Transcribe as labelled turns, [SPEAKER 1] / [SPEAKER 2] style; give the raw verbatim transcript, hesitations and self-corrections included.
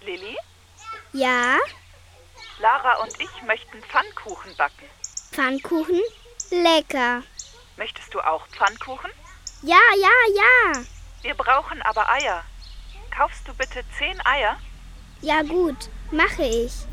[SPEAKER 1] Lilly?
[SPEAKER 2] Ja?
[SPEAKER 1] Lara und ich möchten Pfannkuchen backen.
[SPEAKER 2] Pfannkuchen? Lecker.
[SPEAKER 1] Möchtest du auch Pfannkuchen?
[SPEAKER 2] Ja, ja, ja.
[SPEAKER 1] Wir brauchen aber Eier. Kaufst du bitte zehn Eier?
[SPEAKER 2] Ja gut, mache ich.